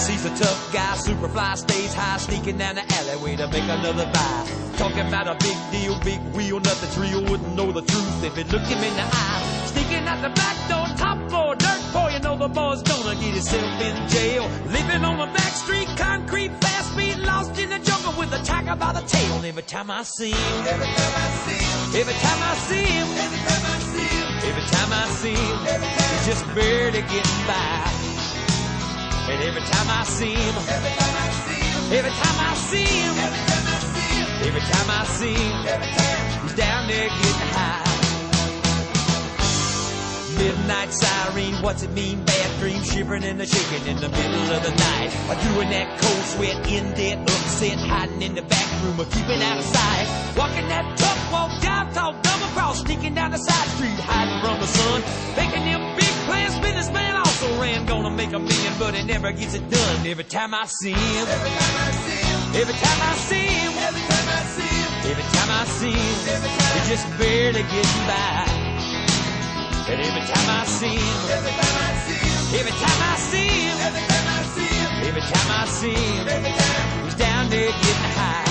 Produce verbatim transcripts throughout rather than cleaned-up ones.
Thinks he's a tough guy, Superfly stays high, sneaking down the alleyway to make another buy. Talking about a big deal, big wheel, nothing real, wouldn't know the truth if it looked him in the eye. Sneaking out the back door, top floor, dirt poor, you know the boy's gonna get himself in jail. Living on a back street, concrete, fast speed, lost in the jungle with a tiger by the tail. And every time I see him, every time I see him, every time I see him, every time I see him, every time I see him, he's just barely getting by. And every time I see him, every time I see him, every time I see him, every time I see him, every time I see him, every time he's down there getting high. Midnight siren, what's it mean? Bad dreams, shivering and the shaking in the middle of the night. Doing that cold sweat, in debt, upset, hiding in the back room or keeping out of sight. Walking that tough walk, dive, talk, double cross, sneaking down the side street, hiding from the sun. Making them big plans, businessman also ran, gonna make a million, but he never gets it done. Every time I see him, every time I see him, every time I see him, every time I see him, every time I see him, he's just barely getting by. And every time I see him, every time I see him, every time I see him, every time I see him, every time I see him, every time he's down there getting high.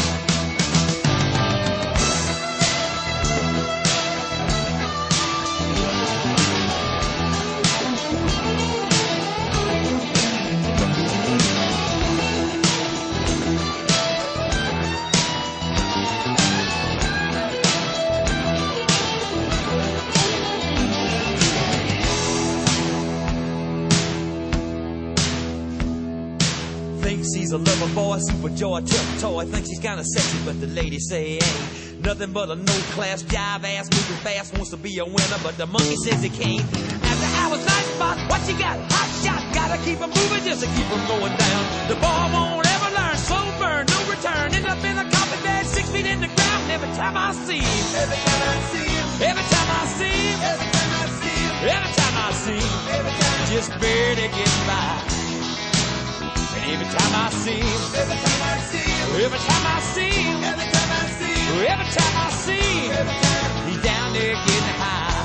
Thinks he's a lover boy, super joy, tough toy. Thinks he's kinda sexy, but the ladies say ain't nothing but a no-class jive ass, moving fast, wants to be a winner, but the monkey says he can't. After hours, night spot, what you got? Hot shot, gotta keep him moving just to keep him going down. The boy won't ever learn, slow burn, no return. End up in a coffin bed, six feet in the ground. And every time I see him, every time I see him, every time I see him, every time I see him, every time I see him, every time just barely getting by. Every time I see him, every time I see him, every time I see him, every time I see him, every time I see him, he's down there getting high.